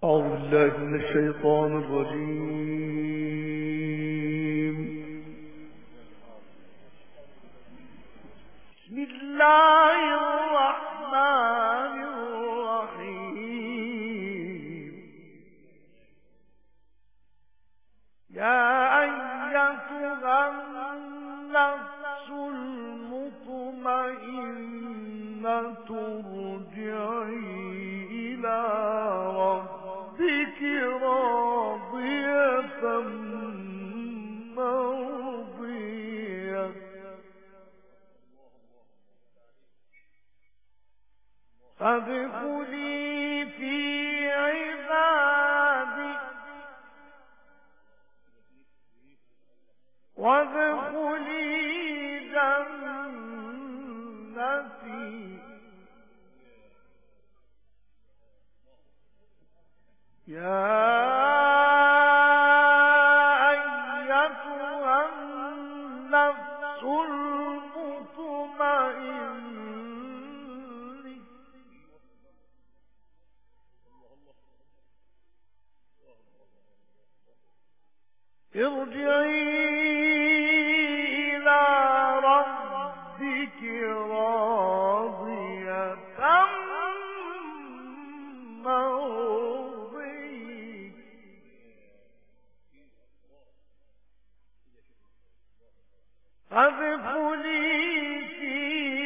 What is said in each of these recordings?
أعوذ بالله من الشيطان الرجيم. بسم الله الرحمن الرحيم. يا أيتها النفس المطمئنة ارجعي إلى ربك راضية مرضية فادخلي في عبادي وادخلي جنتي. يا أيتها النفس المطمئنة ارجعي إلى ربك راضية مرضية فادخلي في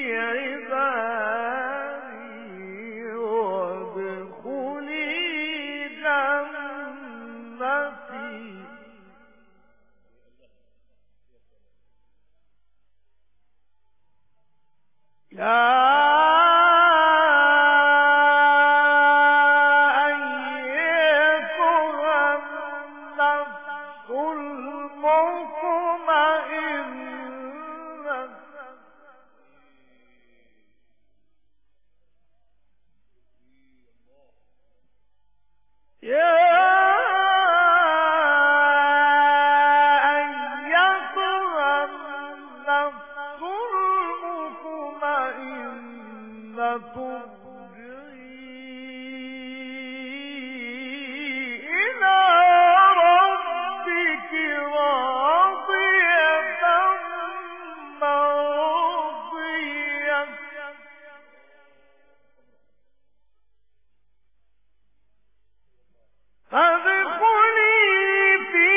عبادي وادخلي جنتي. يا أيتها النفس المطمئنة يا أيتها النفس المطمئنة ارجعي إلى ربك راضية مرضية فادخلي في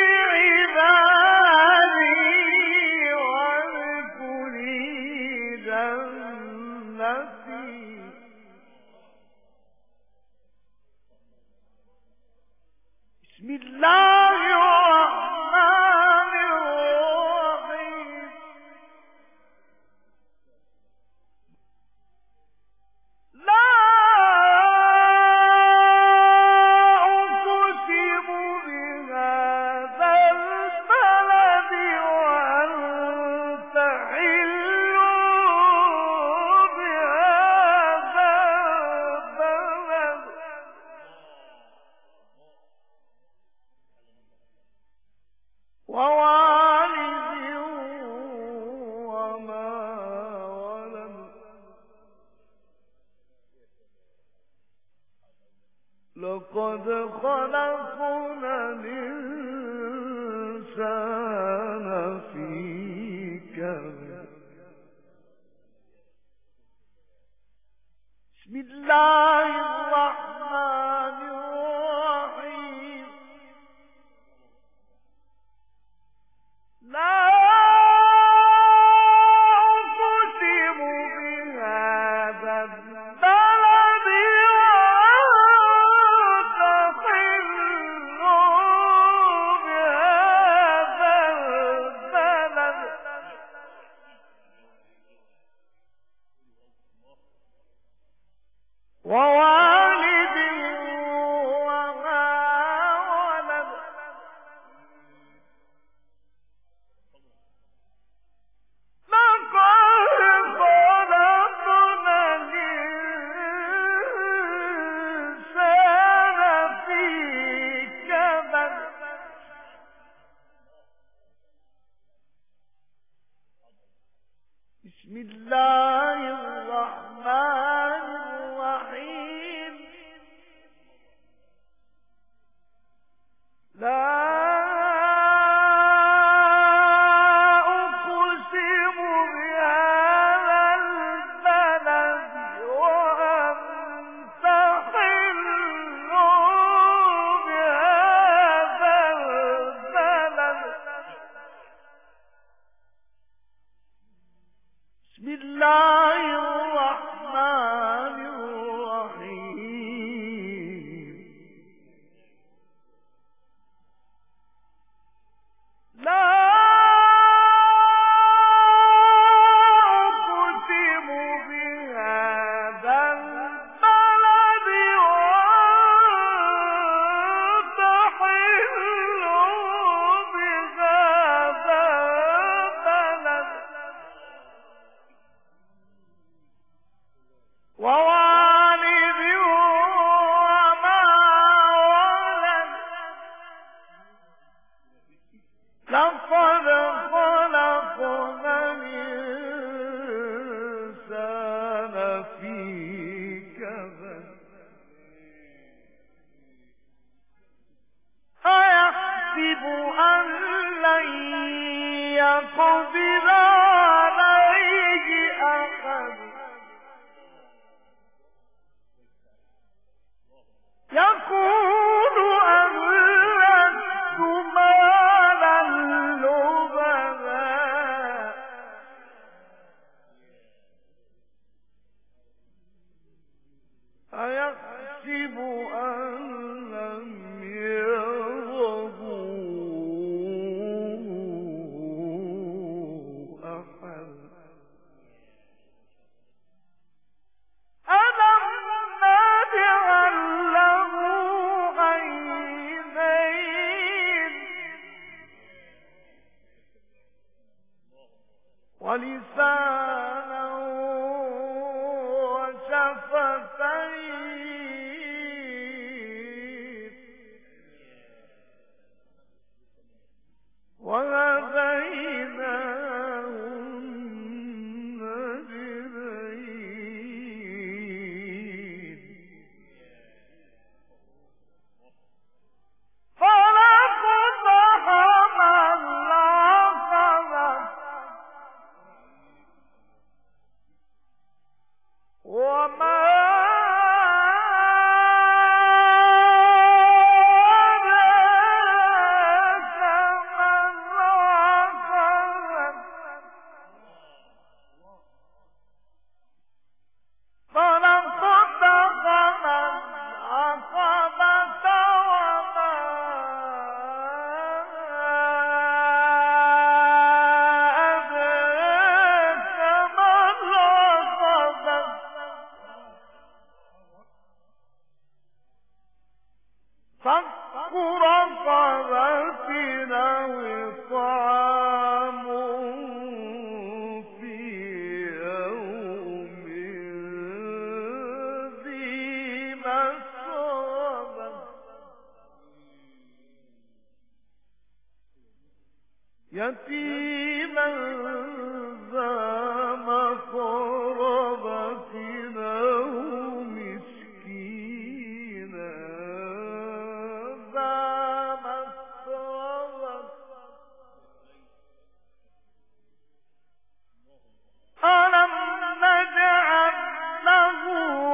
عبادي وادخلي جنتي. بسم الله الرحمن الرحيم. لا أقسم بهذا البلد وأنت حل بهذا البلد ووالد وما ولد لقد خلقنا الإنسان في كبد. بسم الله الرحمن الرحيم. لا أقسم بهذا البلد وأنت حل بهذا البلد ووالد وما ولد لقد خلقنا الإنسان في كبد. بسم الله الرحمن الرحيم. أيحسب أن لن يقدر عليه أحد يقول أهلكت مالا لبدا أيحسب أن لم يره أحد ألم نجعل له عينين ولسانا وشفتين وهديناه النجدين فلقتحم العقبة وما أدراك ما العقبة فلقتحم العقبة وما أدراك ما العقبة فك رقبة أو إطعام في يوم ذي مسغبة يتيما ذا مقربة أو مسكينا ذا مسغبة ألم نجعل له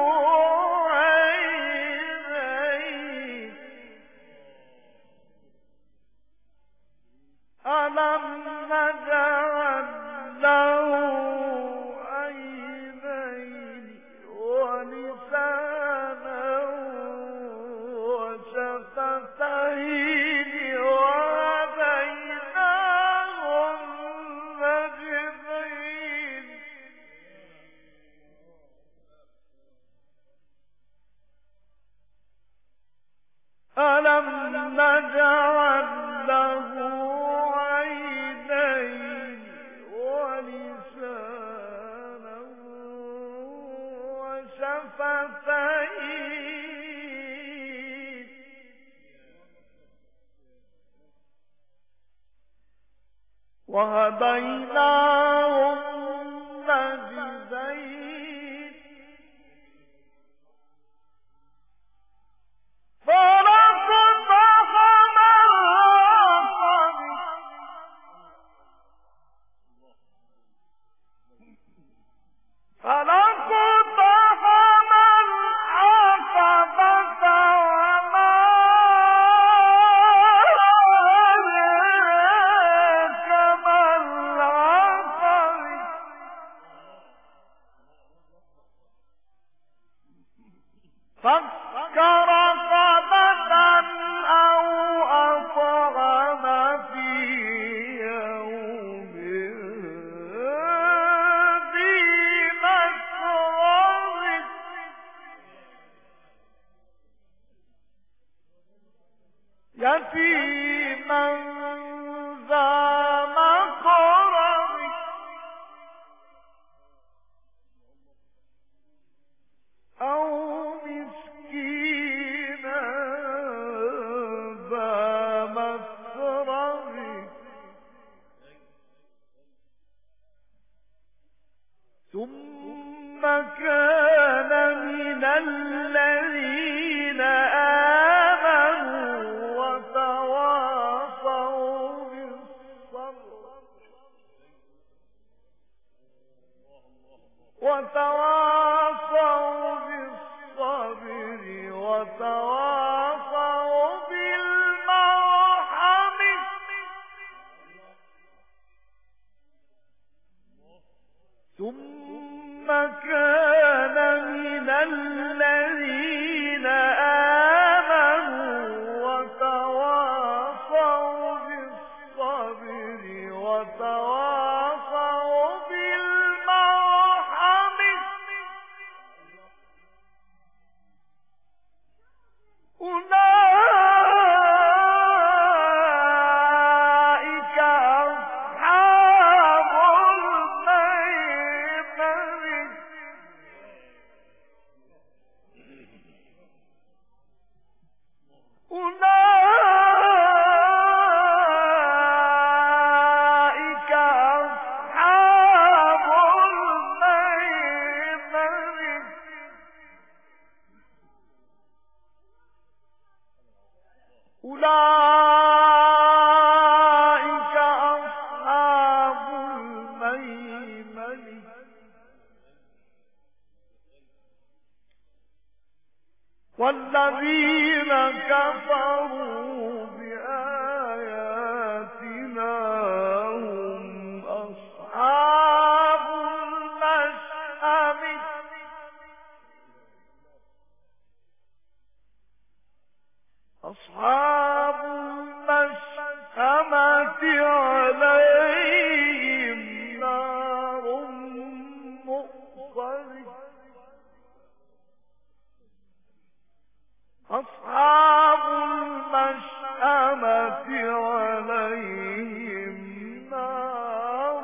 عينين ألم نجعل له عينين ولسانا وشفتين وهديناه النجدين ألم نجعل له عينين ولسانا وشفتين وهديناه النجدين فلقتحم العقبة فلقتحم العقبة وما أدراك ما العقبة فك رقبة أو أطعم في يوم ذي مسغبة يتيما ذا مقربة أو مسكينا ذا مسغبة ثم كان من الذين آمنوا وتواصوا وتواصوا بالصبر وتواصوا بالمرحم ثم كان من الذين آمنوا وتواصوا بالصبر وتواصوا بالمرحم أولئك أصحاب الميمنة أولئك أصحاب الميمنة أولئك أصحاب الميمنة والذين كفروا بآياتنا هم أصحاب المشأمة أصحاب المشأمة عليهم نار مؤصدة أصحاب المشأمة عليهم نار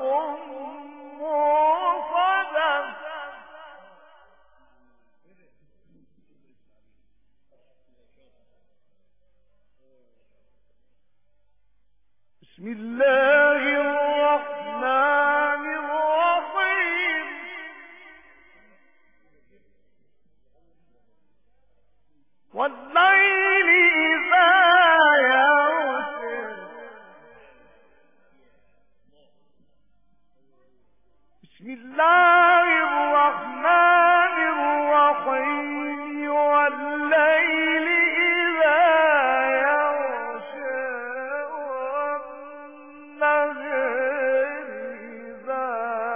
مؤصدة بسم الله الرحمن الرحيم والليل إذا يغشى بسم الله الرحمن الرحيم والليل إذا يغشى والنهار إذا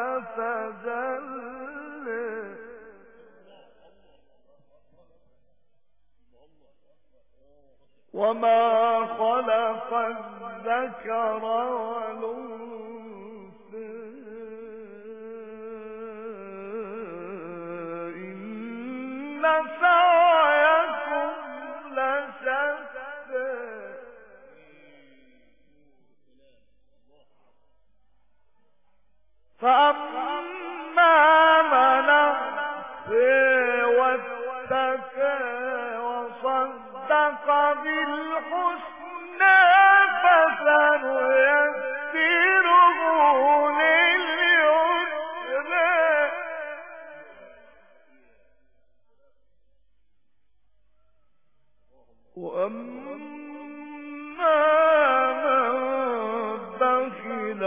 تجلى وما خلق الذكر والأنثى إن سعيكم لشتى فأما من أعطى واتقى وصدق بالحسنى فسنيسره لليسرى وأما من بخل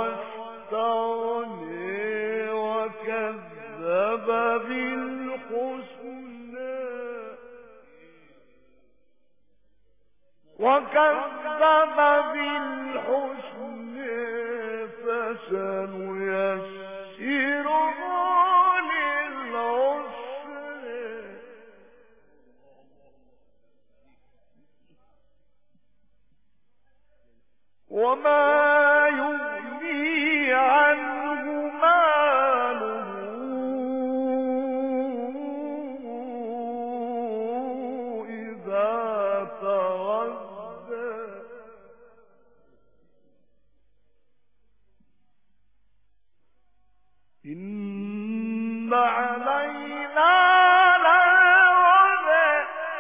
واستغنى وكذب بالحسنى فسنيسره للعسرى وما يغني عنه ماله إذا تردى إن علينا للهدى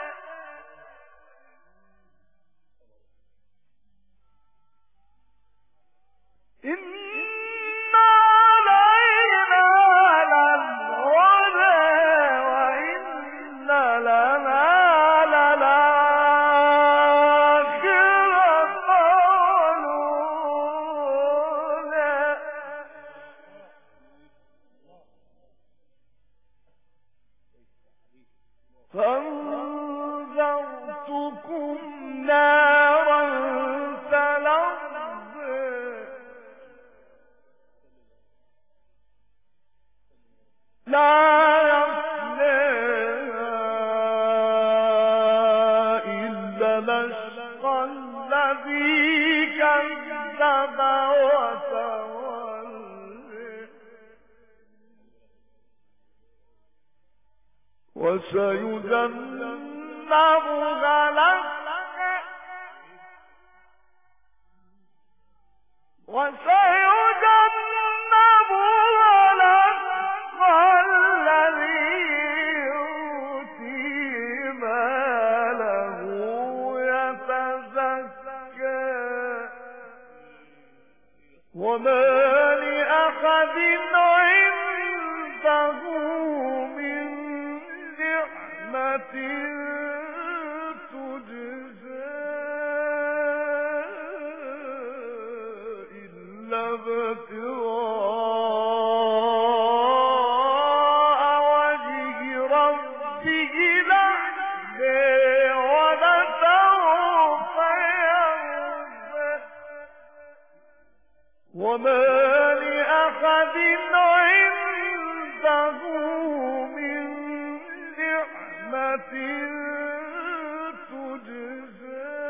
إن علينا للهدى وإن لنا للآخرة والأولى أنذرتكم نارا تلظى لا يصليها إلا الأشقى الذي كذب وتولى وسيجنبها الأتقى الذي يؤتي ماله يتزكى وما لأحد عنده من نعمة تجزى إلا ابتغاء وجه ربه الأعلى ولسوف يرضى وما لأحد عنده من نعمة تجزى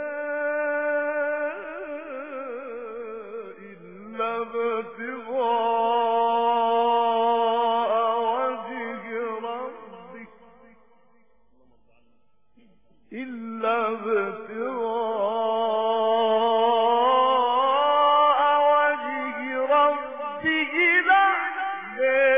إلا ابتغاء وجه ربه إلا ابتغاء وجه ربه الأعلى